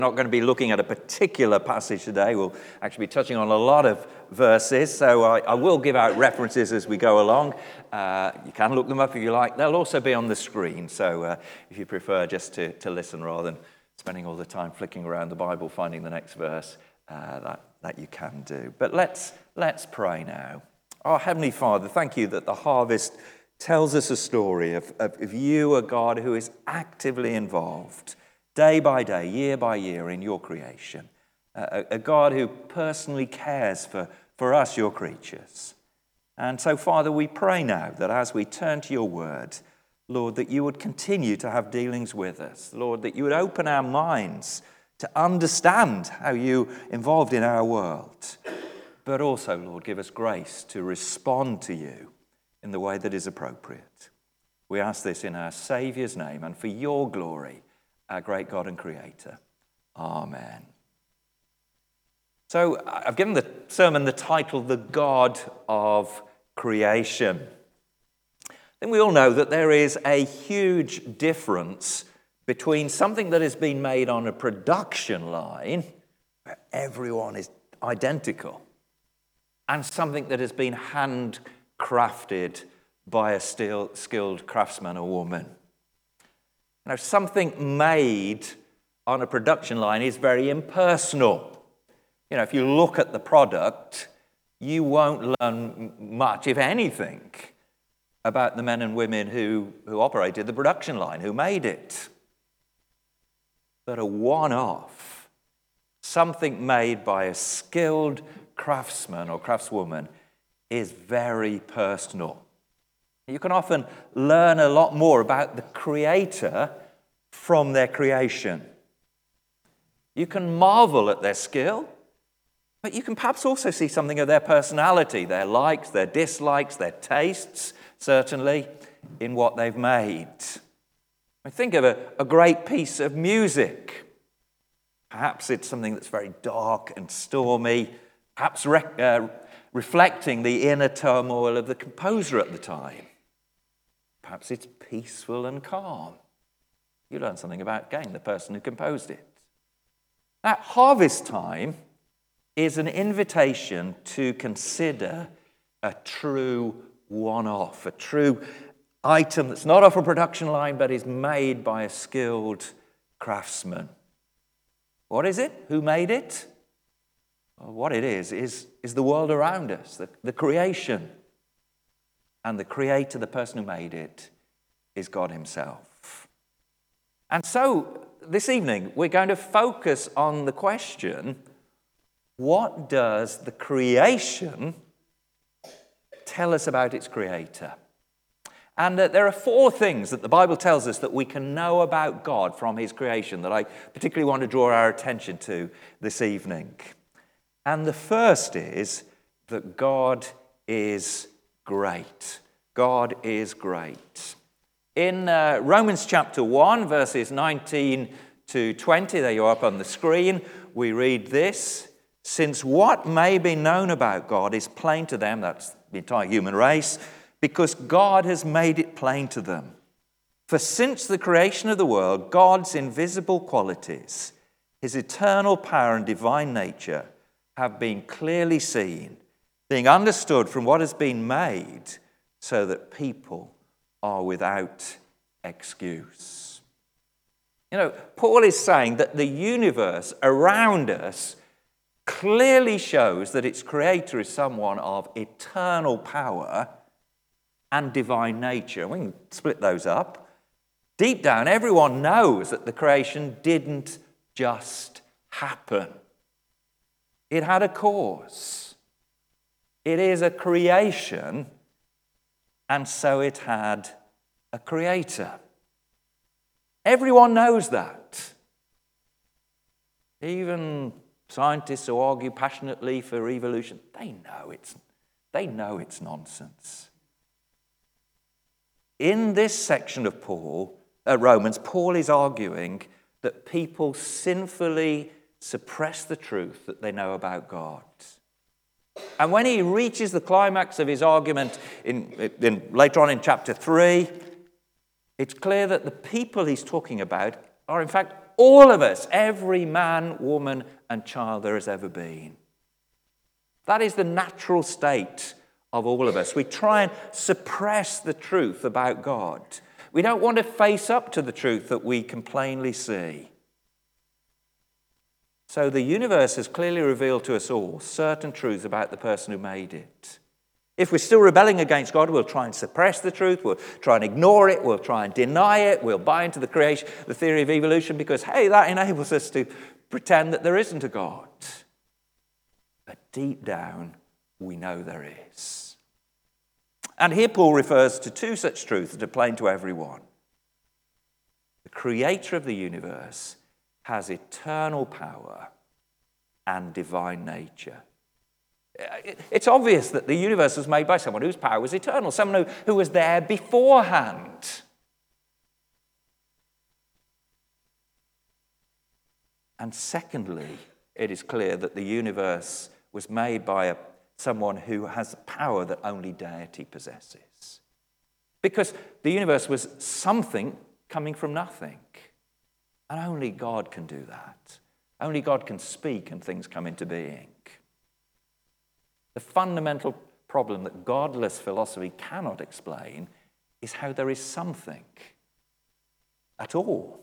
Not going to be looking at a particular passage today. We'll actually be touching on a lot of verses, so I will give out references as we go along. You can look them up if you like. They'll also be on the screen, so if you prefer just to listen rather than spending all the time flicking around the Bible finding the next verse, that you can do. But let's pray now. Our Heavenly Father, thank you that the harvest tells us a story of you, a God who is actively involved day by day, year by year in your creation. A God who personally cares for us, your creatures. And so, Father, we pray now that as we turn to your word, Lord, that you would continue to have dealings with us. Lord, that you would open our minds to understand how you involved in our world. But also, Lord, give us grace to respond to you in the way that is appropriate. We ask this in our Saviour's name and for your glory, our great God and Creator. Amen. So I've given the sermon the title, The God of Creation. I think we all know that there is a huge difference between something that has been made on a production line, where everyone is identical, and something that has been handcrafted by a skilled craftsman or woman. Now, something made on a production line is very impersonal. You know, if you look at the product, you won't learn much, if anything, about the men and women who operated the production line, who made it. But a one-off, something made by a skilled craftsman or craftswoman, is very personal. You can often learn a lot more about the creator from their creation. You can marvel at their skill, but you can perhaps also see something of their personality, their likes, their dislikes, their tastes, certainly, in what they've made. I think of a great piece of music. Perhaps it's something that's very dark and stormy, perhaps reflecting the inner turmoil of the composer at the time. Perhaps it's peaceful and calm. You learn something about, again, the person who composed it. At harvest time is an invitation to consider a true one-off, a true item that's not off a production line but is made by a skilled craftsman. What is it? Who made it? Well, what it is the world around us, the creation. And the creator, the person who made it, is God himself. And so this evening, we're going to focus on the question, what does the creation tell us about its creator? And there are four things that the Bible tells us that we can know about God from his creation that I particularly want to draw our attention to this evening. And the first is that God is great. God is great. In Romans chapter 1, verses 19 to 20, there you are up on the screen, we read this: since what may be known about God is plain to them, that's the entire human race, because God has made it plain to them. For since the creation of the world, God's invisible qualities, his eternal power and divine nature, have been clearly seen, being understood from what has been made, so that people are without excuse. You know, Paul is saying that the universe around us clearly shows that its creator is someone of eternal power and divine nature. We can split those up. Deep down, everyone knows that the creation didn't just happen. It had a cause. It is a creation, and so it had a creator. Everyone knows that. Even scientists who argue passionately for evolution, they know it's nonsense. In this section of Romans, Paul is arguing that people sinfully suppress the truth that they know about God. And when he reaches the climax of his argument later on in chapter 3, it's clear that the people he's talking about are in fact all of us, every man, woman, and child there has ever been. That is the natural state of all of us. We try and suppress the truth about God. We don't want to face up to the truth that we can plainly see. So the universe has clearly revealed to us all certain truths about the person who made it. If we're still rebelling against God, we'll try and suppress the truth, we'll try and ignore it, we'll try and deny it, we'll buy into the theory of evolution because, hey, that enables us to pretend that there isn't a God. But deep down, we know there is. And here Paul refers to two such truths that are plain to everyone. The creator of the universe has eternal power and divine nature. It's obvious that the universe was made by someone whose power was eternal, someone who was there beforehand. And secondly, it is clear that the universe was made by someone who has power that only deity possesses. Because the universe was something coming from nothing. And only God can do that. Only God can speak and things come into being. The fundamental problem that godless philosophy cannot explain is how there is something at all.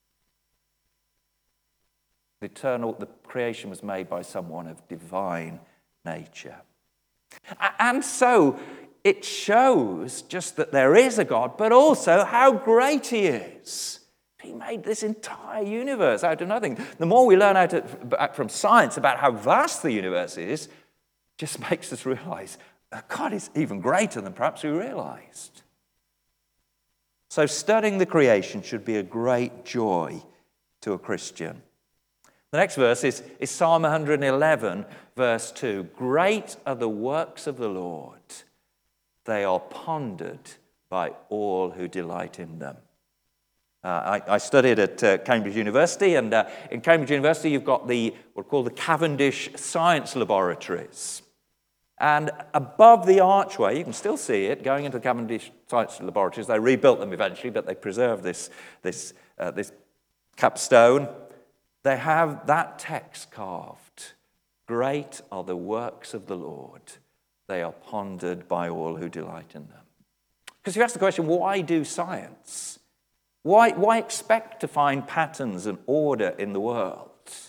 The creation was made by someone of divine nature. And so it shows just that there is a God, but also how great he is. He made this entire universe out of nothing. The more we learn from science about how vast the universe is, just makes us realize that God is even greater than perhaps we realized. So studying the creation should be a great joy to a Christian. The next verse is Psalm 111, verse 2. Great are the works of the Lord. They are pondered by all who delight in them. I studied at Cambridge University, and in Cambridge University you've got what are called the Cavendish Science Laboratories. And above the archway, you can still see it, going into the Cavendish Science Laboratories. They rebuilt them eventually, but they preserved this capstone. They have that text carved. Great are the works of the Lord. They are pondered by all who delight in them. Because you ask the question, why do science? Why expect to find patterns and order in the world?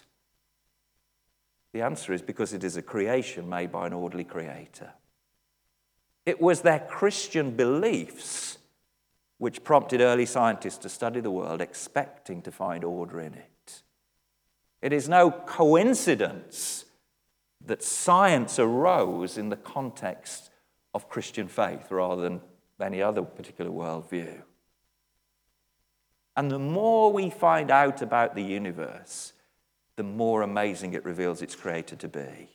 The answer is because it is a creation made by an orderly creator. It was their Christian beliefs which prompted early scientists to study the world, expecting to find order in it. It is no coincidence that science arose in the context of Christian faith rather than any other particular worldview. And the more we find out about the universe, the more amazing it reveals its creator to be.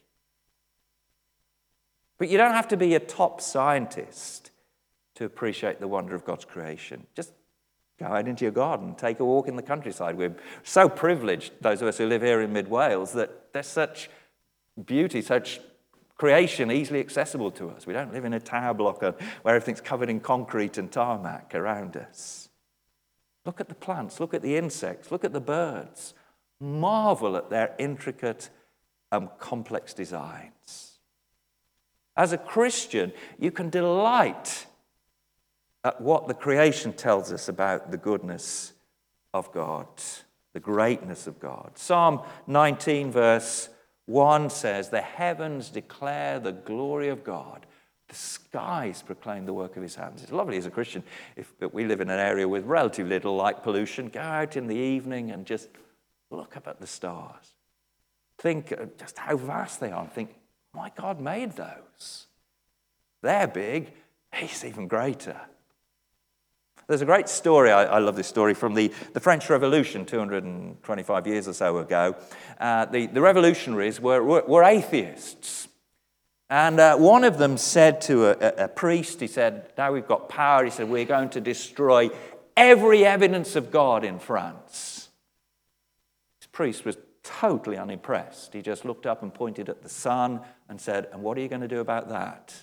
But you don't have to be a top scientist to appreciate the wonder of God's creation. Just go out into your garden, take a walk in the countryside. We're so privileged, those of us who live here in mid-Wales, that there's such beauty, such creation easily accessible to us. We don't live in a tower block where everything's covered in concrete and tarmac around us. Look at the plants, look at the insects, look at the birds. Marvel at their intricate and complex designs. As a Christian, you can delight at what the creation tells us about the goodness of God, the greatness of God. Psalm 19, verse 1 says, "The heavens declare the glory of God. The skies proclaim the work of his hands." It's lovely as a Christian, if we live in an area with relatively little light pollution, go out in the evening and just look up at the stars. Think just how vast they are. And think, my God made those. They're big. He's even greater. There's a great story, I love this story, from the French Revolution 225 years or so ago. The revolutionaries were atheists. And one of them said to a priest, he said, now we've got power, he said, we're going to destroy every evidence of God in France. This priest was totally unimpressed. He just looked up and pointed at the sun and said, and what are you going to do about that?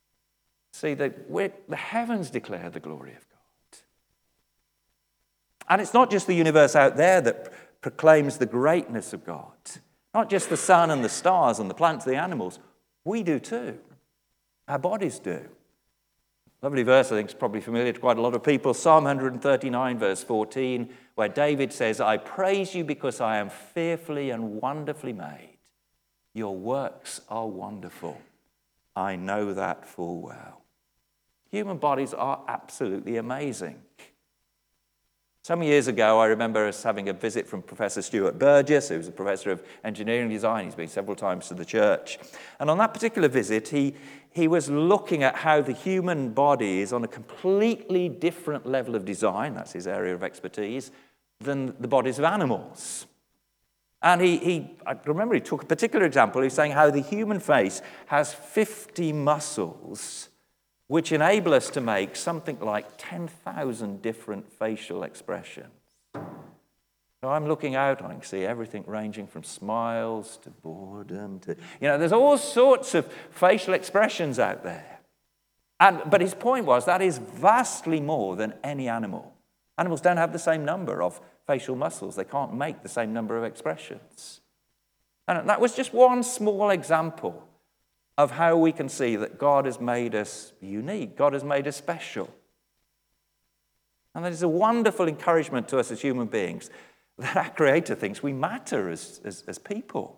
See, the heavens declare the glory of God. And it's not just the universe out there that proclaims the greatness of God. Not just the sun and the stars and the plants, the animals. We do too. Our bodies do. Lovely verse, I think is probably familiar to quite a lot of people. Psalm 139, verse 14, where David says, I praise you because I am fearfully and wonderfully made. Your works are wonderful. I know that full well. Human bodies are absolutely amazing. Some years ago, I remember us having a visit from Professor Stuart Burgess, who's a professor of engineering design. He's been several times to the church. And on that particular visit, he was looking at how the human body is on a completely different level of design, that's his area of expertise, than the bodies of animals. And I remember he took a particular example. He was saying how the human face has 50 muscles which enable us to make something like 10,000 different facial expressions. So I'm looking out, I can see everything ranging from smiles to boredom to, there's all sorts of facial expressions out there. But his point was that is vastly more than any animal. Animals don't have the same number of facial muscles. They can't make the same number of expressions. And that was just one small example of how we can see that God has made us unique. God has made us special. And that is a wonderful encouragement to us as human beings that our Creator thinks we matter as people.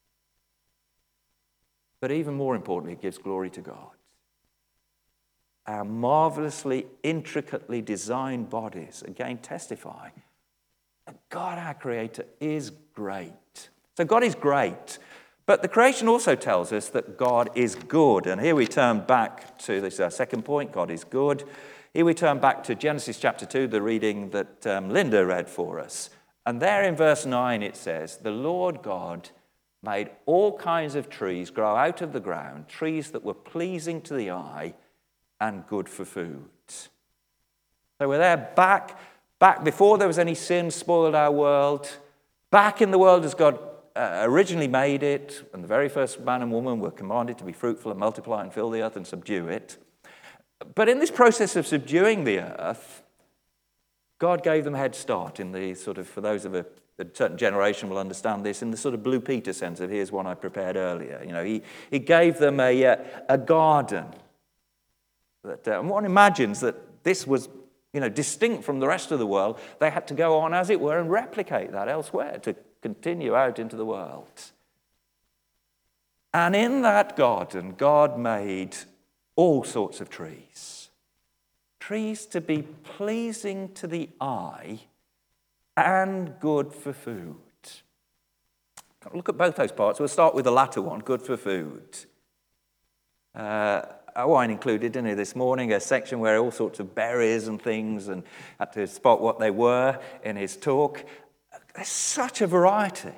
But even more importantly, it gives glory to God. Our marvelously, intricately designed bodies, again, testify that God, our Creator, is great. So God is great. But the creation also tells us that God is good. And here we turn back to, this is our second point, God is good. Here we turn back to Genesis chapter 2, the reading that Linda read for us. And there in verse 9 it says, the Lord God made all kinds of trees grow out of the ground, trees that were pleasing to the eye and good for food. So we're there back before there was any sin spoiled our world, back in the world as God originally made it, and the very first man and woman were commanded to be fruitful and multiply and fill the earth and subdue it. But in this process of subduing the earth, God gave them a head start in the sort of, for those of a certain generation will understand this, in the sort of Blue Peter sense of here's one I prepared earlier. He gave them a garden. And one imagines that this was distinct from the rest of the world. They had to go on, as it were, and replicate that elsewhere to continue out into the world. And in that garden, God made all sorts of trees. Trees to be pleasing to the eye and good for food. Look at both those parts. We'll start with the latter one, good for food. Owen included, didn't he, this morning, a section where all sorts of berries and things, and had to spot what they were in his talk. There's such a variety.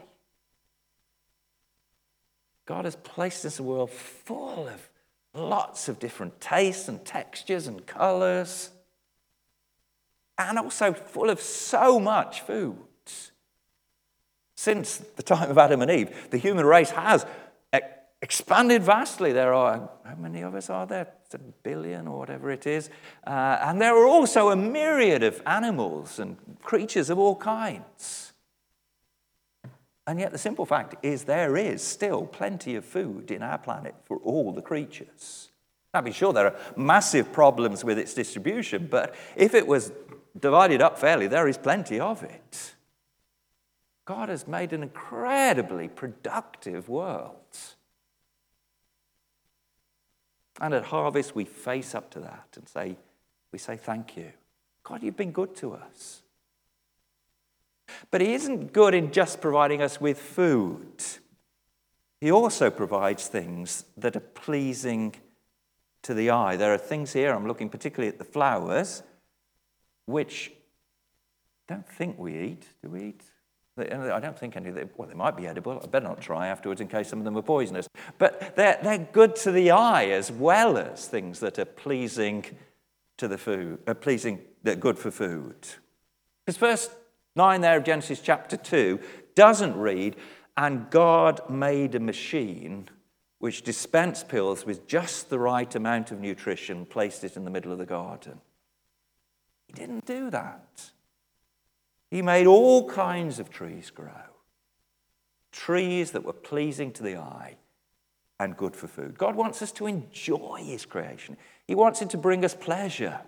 God has placed this world full of lots of different tastes and textures and colors, and also full of so much food. Since the time of Adam and Eve, the human race has expanded vastly. There are, how many of us are there? It's 1 billion or whatever it is. And there are also a myriad of animals and creatures of all kinds. And yet the simple fact is there is still plenty of food in our planet for all the creatures. Now, be sure there are massive problems with its distribution, but if it was divided up fairly, there is plenty of it. God has made an incredibly productive world. And at Harvest, we face up to that and we say, thank you. God, you've been good to us. But he isn't good in just providing us with food. He also provides things that are pleasing to the eye. There are things here, I'm looking particularly at the flowers, which I don't think we eat. Do we eat? I don't think any of them, well, they might be edible. I better not try afterwards in case some of them are poisonous. But they're good to the eye as well as things that are pleasing to the food, they're good for food. Because verse 9 there of Genesis chapter 2 doesn't read, and God made a machine which dispensed pills with just the right amount of nutrition, placed it in the middle of the garden. He didn't do that. He made all kinds of trees grow. Trees that were pleasing to the eye and good for food. God wants us to enjoy his creation. He wants it to bring us pleasure.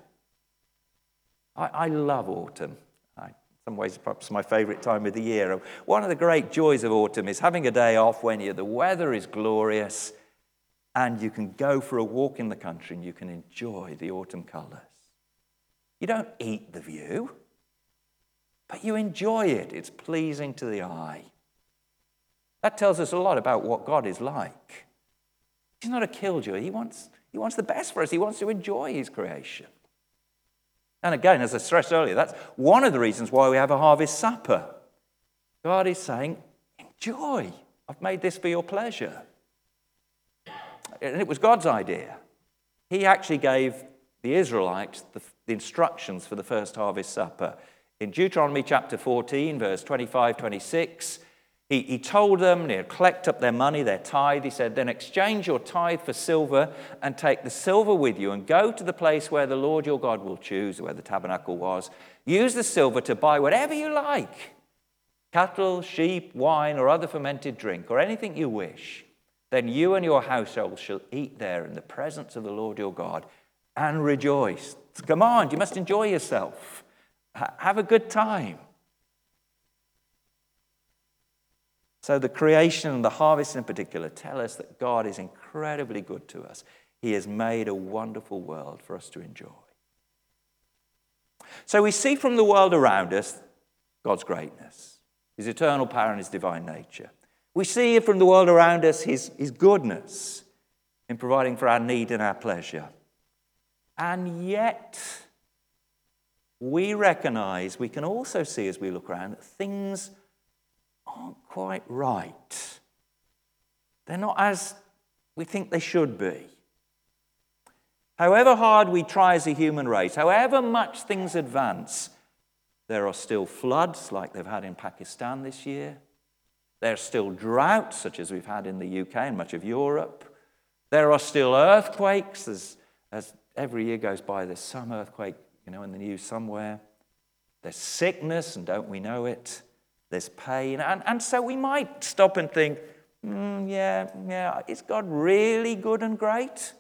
I love autumn. In some ways, perhaps my favourite time of the year. One of the great joys of autumn is having a day off when the weather is glorious and you can go for a walk in the country and you can enjoy the autumn colours. You don't eat the view, but you enjoy it. It's pleasing to the eye. That tells us a lot about what God is like. He's not a killjoy. He wants the best for us. He wants to enjoy his creation. And again, as I stressed earlier, that's one of the reasons why we have a harvest supper. God is saying, enjoy. I've made this for your pleasure. And it was God's idea. He actually gave the Israelites the instructions for the first harvest supper. In Deuteronomy chapter 14, verse 25, 26, he told them, collect up their money, their tithe. He said, then exchange your tithe for silver and take the silver with you and go to the place where the Lord your God will choose, where the tabernacle was. Use the silver to buy whatever you like, cattle, sheep, wine, or other fermented drink, or anything you wish. Then you and your household shall eat there in the presence of the Lord your God and rejoice. It's a command. You must enjoy yourself. Have a good time. So the creation and the harvest in particular tell us that God is incredibly good to us. He has made a wonderful world for us to enjoy. So we see from the world around us God's greatness, his eternal power and his divine nature. We see from the world around us his goodness in providing for our need and our pleasure. And yet, we recognize, we can also see as we look around, that things aren't quite right. They're not as we think they should be. However hard we try as a human race, however much things advance, there are still floods like they've had in Pakistan this year. There are still droughts such as we've had in the UK and much of Europe. There are still earthquakes. As every year goes by, there's some earthquake, in the news somewhere. There's sickness, and don't we know it? There's pain. And so we might stop and think, is God really good and great?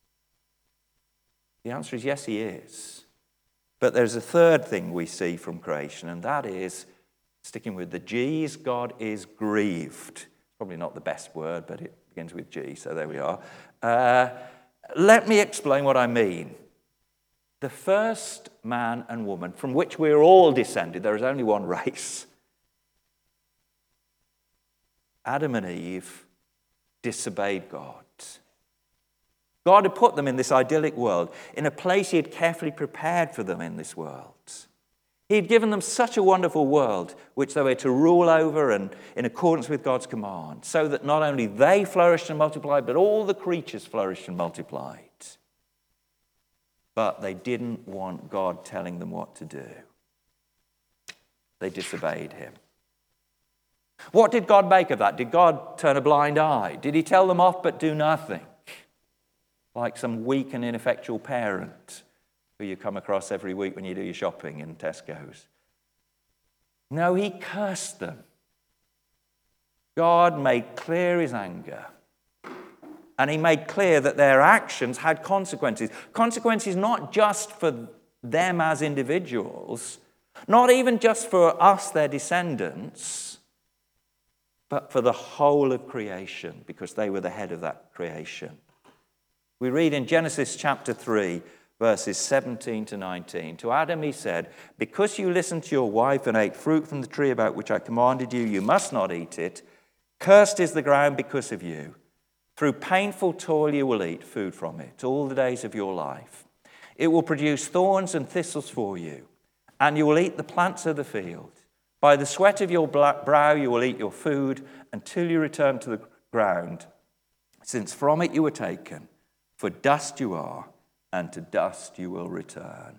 The answer is yes, he is. But there's a third thing we see from creation, and that is, sticking with the G's, God is grieved. Probably not the best word, but it begins with G, so there we are. Let me explain what I mean. The first man and woman from which we're all descended, there is only one race. Adam and Eve disobeyed God. God had put them in this idyllic world, in a place he had carefully prepared for them in this world. He had given them such a wonderful world, which they were to rule over and in accordance with God's command, so that not only they flourished and multiplied, but all the creatures flourished and multiplied. But they didn't want God telling them what to do. They disobeyed him. What did God make of that? Did God turn a blind eye? Did he tell them off but do nothing? Like some weak and ineffectual parent who you come across every week when you do your shopping in Tesco's. No, he cursed them. God made clear his anger. And he made clear that their actions had consequences. Consequences not just for them as individuals, not even just for us, their descendants, but for the whole of creation, because they were the head of that creation. We read in Genesis chapter 3, verses 17 to 19. To Adam he said, because you listened to your wife and ate fruit from the tree about which I commanded you, you must not eat it. Cursed is the ground because of you. Through painful toil you will eat food from it all the days of your life. It will produce thorns and thistles for you, and you will eat the plants of the field. By the sweat of your brow you will eat your food until you return to the ground, since from it you were taken. For dust you are, and to dust you will return.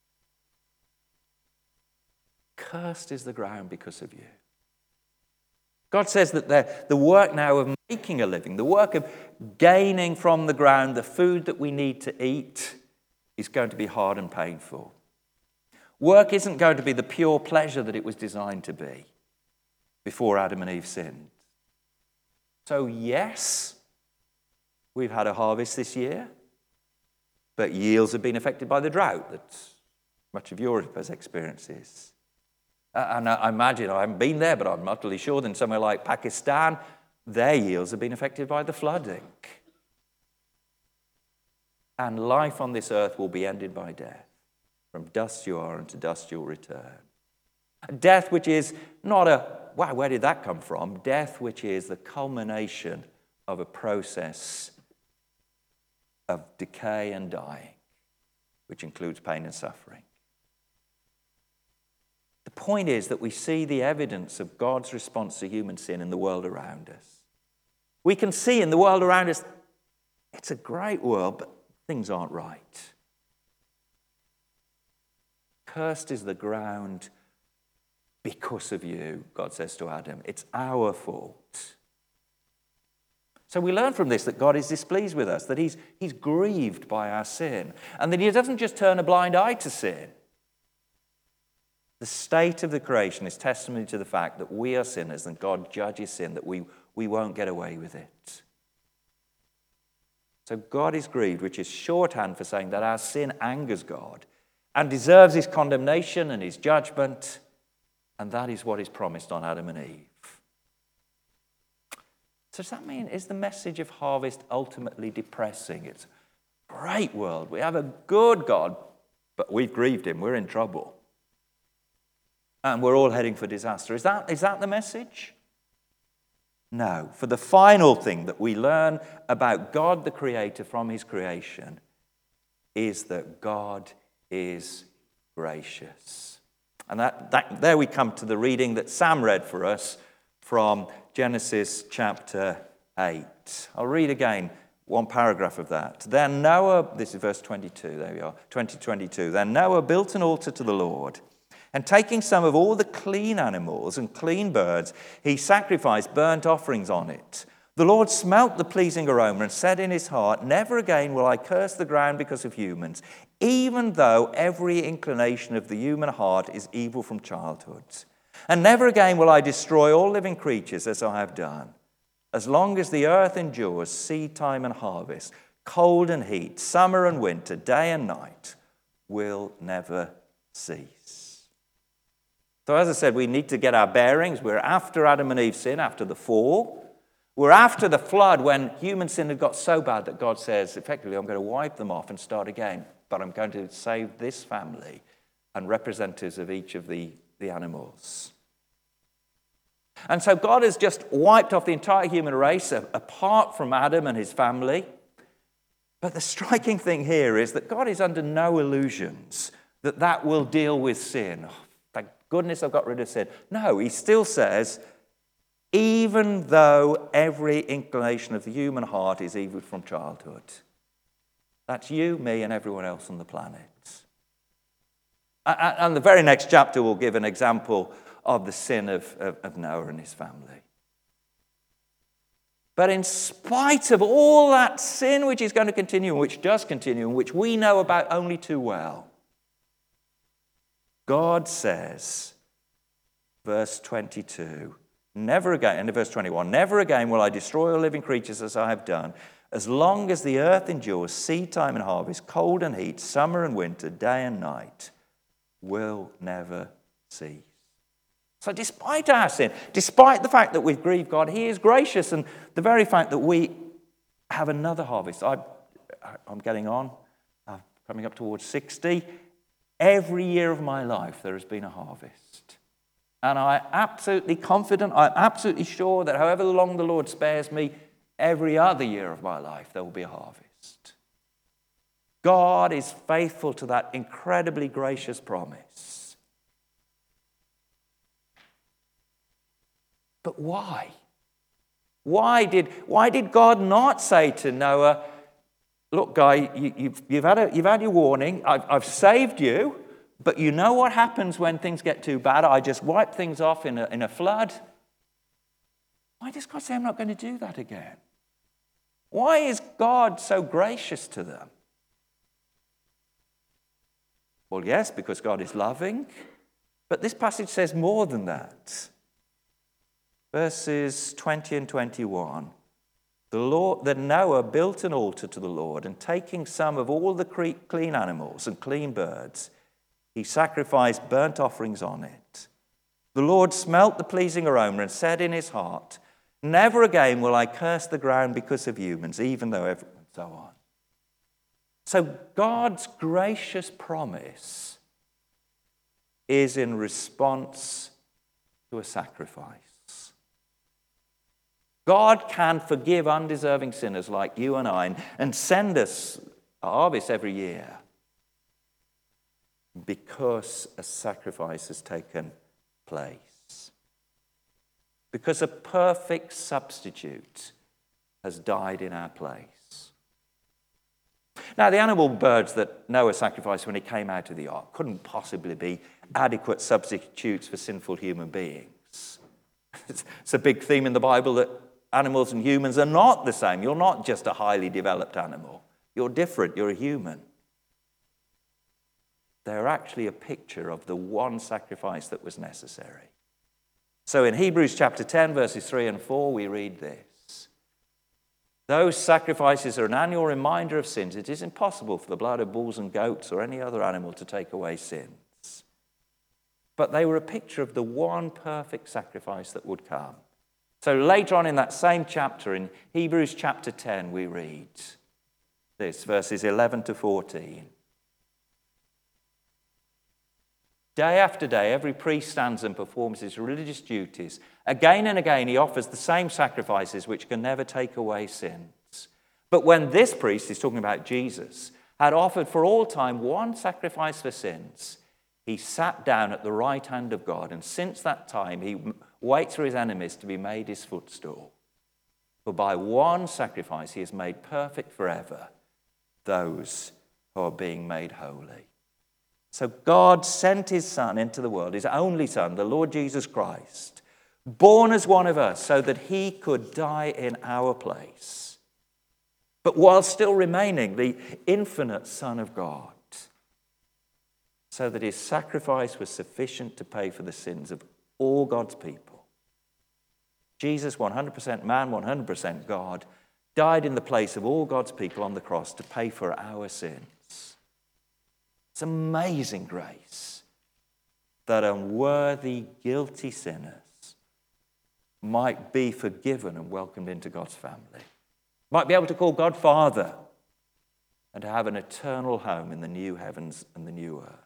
Cursed is the ground because of you. God says that the work now of making a living, the work of gaining from the ground the food that we need to eat, is going to be hard and painful. Work isn't going to be the pure pleasure that it was designed to be before Adam and Eve sinned. So yes, we've had a harvest this year, but yields have been affected by the drought that much of Europe has experienced. And I imagine, I haven't been there, but I'm utterly sure that in somewhere like Pakistan, their yields have been affected by the flooding. And life on this earth will be ended by death. From dust you are, and to dust you'll return. Death which is not a, wow, where did that come from? Death which is the culmination of a process of decay and dying, which includes pain and suffering. The point is that we see the evidence of God's response to human sin in the world around us. We can see in the world around us, it's a great world, but things aren't right. Cursed is the ground because of you, God says to Adam. It's our fault. So we learn from this that God is displeased with us, that he's grieved by our sin, and that he doesn't just turn a blind eye to sin. The state of the creation is testimony to the fact that we are sinners and God judges sin, that we won't get away with it. So God is grieved, which is shorthand for saying that our sin angers God and deserves his condemnation and his judgment, and that is what is promised on Adam and Eve. So does that mean, is the message of harvest ultimately depressing? It's a great world. We have a good God, but we've grieved him. We're in trouble. And we're all heading for disaster. Is that the message? No. For the final thing that we learn about God the Creator from his creation is that God is gracious. And there we come to the reading that Sam read for us from Genesis chapter 8. I'll read again one paragraph of that. Then Noah, this is verse 22, there we are, 20:22. Then Noah built an altar to the Lord, and taking some of all the clean animals and clean birds, he sacrificed burnt offerings on it. The Lord smelt the pleasing aroma and said in his heart, never again will I curse the ground because of humans, even though every inclination of the human heart is evil from childhood. And never again will I destroy all living creatures as I have done. As long as the earth endures, seed time and harvest, cold and heat, summer and winter, day and night will never cease. So as I said, we need to get our bearings. We're after Adam and Eve's sin, after the fall. We're after the flood when human sin had got so bad that God says, effectively, I'm going to wipe them off and start again. But I'm going to save this family and representatives of each of the animals. And so God has just wiped off the entire human race apart from Adam and his family. But the striking thing here is that God is under no illusions that will deal with sin. Oh, thank goodness I've got rid of sin. No, he still says, even though every inclination of the human heart is evil from childhood. That's you, me, and everyone else on the planet. And the very next chapter will give an example of the sin of Noah and his family. But in spite of all that sin which is going to continue, and which does continue, and which we know about only too well, God says, verse 22, never again, and verse 21, never again will I destroy all living creatures as I have done, as long as the earth endures, seed time and harvest, cold and heat, summer and winter, day and night will never cease. So despite our sin, despite the fact that we've grieved God, he is gracious. And the very fact that we have another harvest. I'm getting on. I'm coming up towards 60. Every year of my life there has been a harvest. And I'm absolutely confident, I'm absolutely sure that however long the Lord spares me, every other year of my life there will be a harvest. God is faithful to that incredibly gracious promise. But why? Why did God not say to Noah, look, guy, you've had your warning. I've saved you, but you know what happens when things get too bad? I just wipe things off in a flood. Why does God say I'm not going to do that again? Why is God so gracious to them? Well, yes, because God is loving, but this passage says more than that. Verses 20 and 21. Then Noah built an altar to the Lord, and taking some of all the clean animals and clean birds, he sacrificed burnt offerings on it. The Lord smelt the pleasing aroma and said in his heart, "Never again will I curse the ground because of humans, even though everyone," so on. So God's gracious promise is in response to a sacrifice. God can forgive undeserving sinners like you and I and send us a harvest every year because a sacrifice has taken place. Because a perfect substitute has died in our place. Now, the animal birds that Noah sacrificed when he came out of the ark couldn't possibly be adequate substitutes for sinful human beings. It's a big theme in the Bible that animals and humans are not the same. You're not just a highly developed animal. You're different. You're a human. They're actually a picture of the one sacrifice that was necessary. So in Hebrews chapter 10, verses 3 and 4, we read this. Those sacrifices are an annual reminder of sins. It is impossible for the blood of bulls and goats or any other animal to take away sins. But they were a picture of the one perfect sacrifice that would come. So later on in that same chapter, in Hebrews chapter 10, we read this, verses 11 to 14. Day after day, every priest stands and performs his religious duties. Again and again, he offers the same sacrifices which can never take away sins. But when this priest, he's talking about Jesus, had offered for all time one sacrifice for sins, he sat down at the right hand of God, and since that time he waits for his enemies to be made his footstool. For by one sacrifice he has made perfect forever those who are being made holy. So God sent his Son into the world, his only Son, the Lord Jesus Christ, born as one of us so that he could die in our place, but while still remaining the infinite Son of God, so that his sacrifice was sufficient to pay for the sins of all God's people. Jesus, 100% man, 100% God, died in the place of all God's people on the cross to pay for our sins. It's amazing grace that unworthy, guilty sinners might be forgiven and welcomed into God's family, might be able to call God Father, and to have an eternal home in the new heavens and the new earth.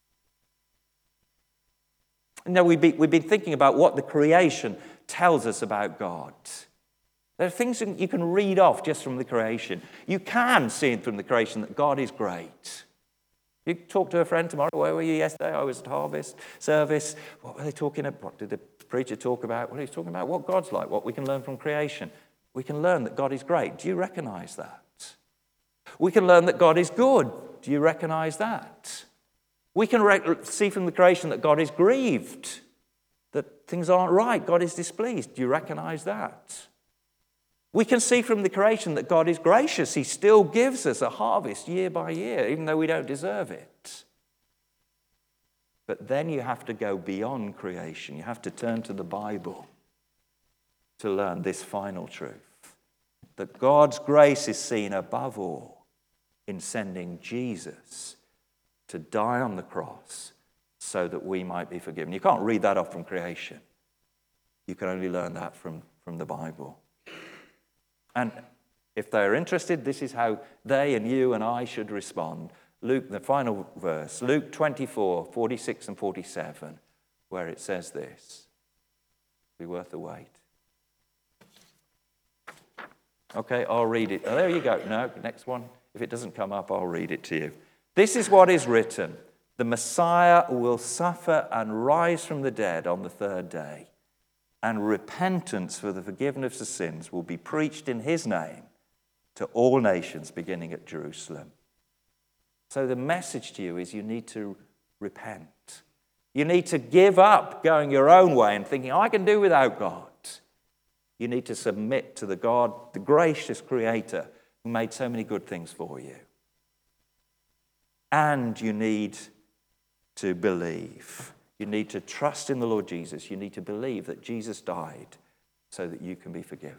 Now, we've been thinking about what the creation tells us about God. There are things that you can read off just from the creation. You can see from the creation that God is great. You talk to a friend tomorrow, where were you yesterday? I was at Harvest service. What were they talking about? What did the preacher talk about? Well, he's talking about what God's like, what we can learn from creation. We can learn that God is great. Do you recognize that? We can learn that God is good. Do you recognize that? We can see from the creation that God is grieved, that things aren't right, God is displeased. Do you recognize that? We can see from the creation that God is gracious. He still gives us a harvest year by year, even though we don't deserve it. But then you have to go beyond creation. You have to turn to the Bible to learn this final truth, that God's grace is seen above all in sending Jesus to die on the cross so that we might be forgiven. You can't read that off from creation. You can only learn that from the Bible. And if they're interested, this is how they and you and I should respond. Luke, the final verse, Luke 24, 46 and 47, where it says this. Be worth the wait. Okay, I'll read it. Oh, there you go. No, next one. If it doesn't come up, I'll read it to you. This is what is written. The Messiah will suffer and rise from the dead on the third day, and repentance for the forgiveness of sins will be preached in his name to all nations, beginning at Jerusalem. So the message to you is you need to repent. You need to give up going your own way and thinking, I can do without God. You need to submit to the God, the gracious Creator who made so many good things for you. And you need to believe. You need to trust in the Lord Jesus. You need to believe that Jesus died so that you can be forgiven.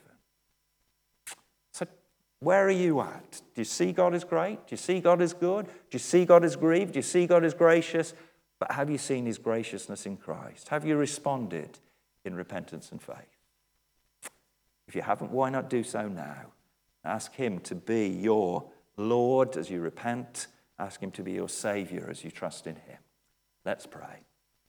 So where are you at? Do you see God as great? Do you see God as good? Do you see God as grieved? Do you see God as gracious? But have you seen his graciousness in Christ? Have you responded in repentance and faith? If you haven't, why not do so now? Ask him to be your Lord as you repent. Ask him to be your Savior as you trust in him. Let's pray.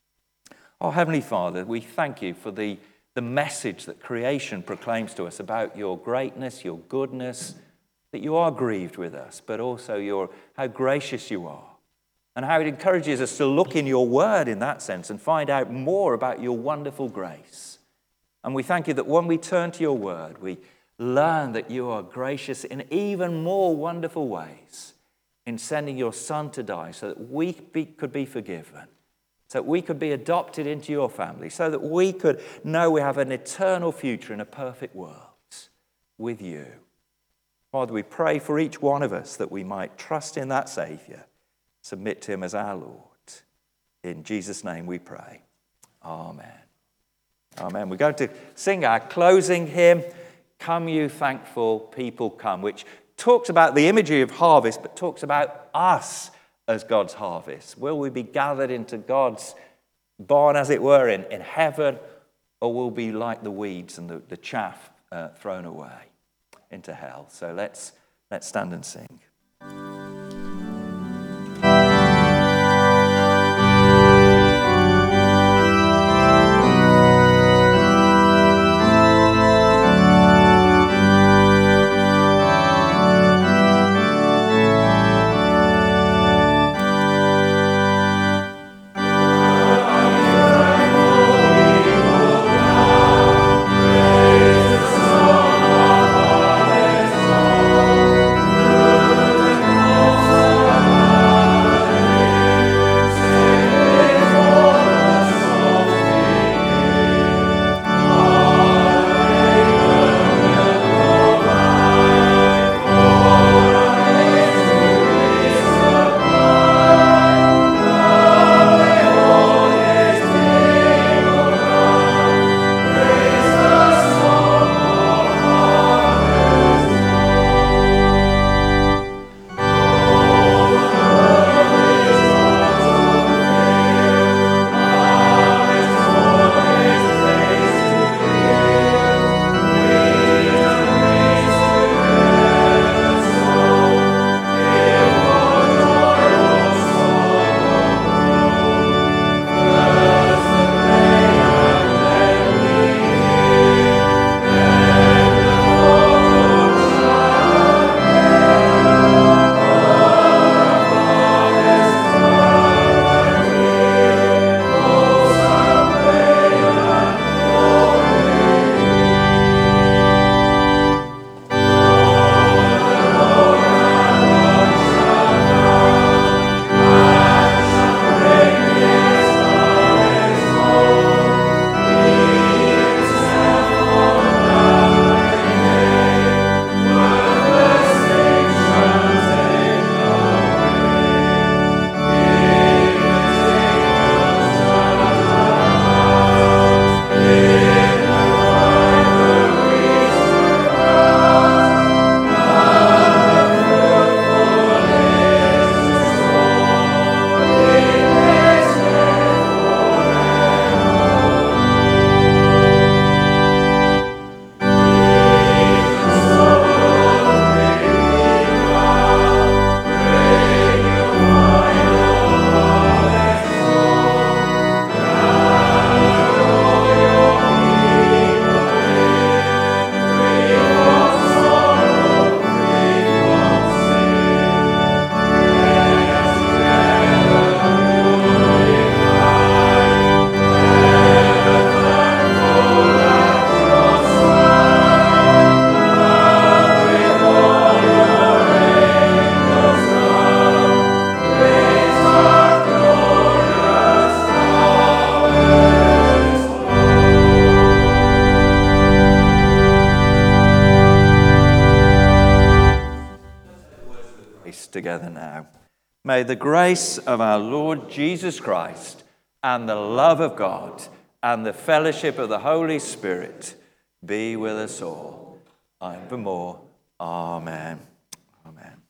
Oh, Heavenly Father, we thank you for the message that creation proclaims to us about your greatness, your goodness, that you are grieved with us, but also how gracious you are, and how it encourages us to look in your word in that sense and find out more about your wonderful grace. And we thank you that when we turn to your word, we learn that you are gracious in even more wonderful ways in sending your Son to die so that we could be forgiven, so that we could be adopted into your family, so that we could know we have an eternal future in a perfect world with you. Father, we pray for each one of us that we might trust in that Savior, submit to him as our Lord. In Jesus' name we pray. Amen. Amen. We're going to sing our closing hymn, Come You Thankful People Come, which talks about the imagery of harvest, but talks about us as God's harvest. Will we be gathered into God's barn, as it were, in heaven, or will we be like the weeds and the chaff thrown away into hell? So let's stand and sing. Together now. May the grace of our Lord Jesus Christ and the love of God and the fellowship of the Holy Spirit be with us all. And for more. Amen. Amen.